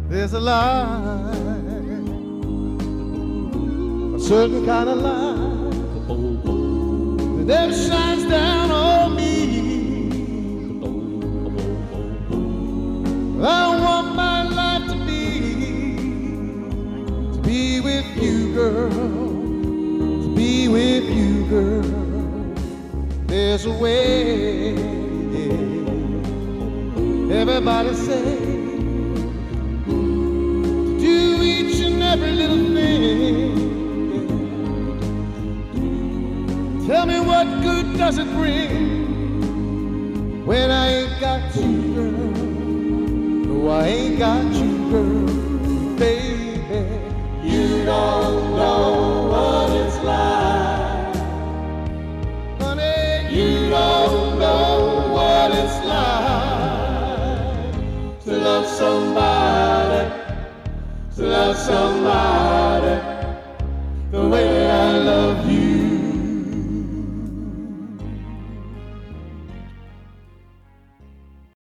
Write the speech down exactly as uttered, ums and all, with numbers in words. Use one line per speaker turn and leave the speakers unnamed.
There's a light, a certain kind of light that never shines down on me. I want my life to be, to be with you, girl, to be with you, girl. There's a way, everybody say, every little thing. Tell me what good does it bring when I ain't got you, girl? No, I ain't got you, girl, baby. You know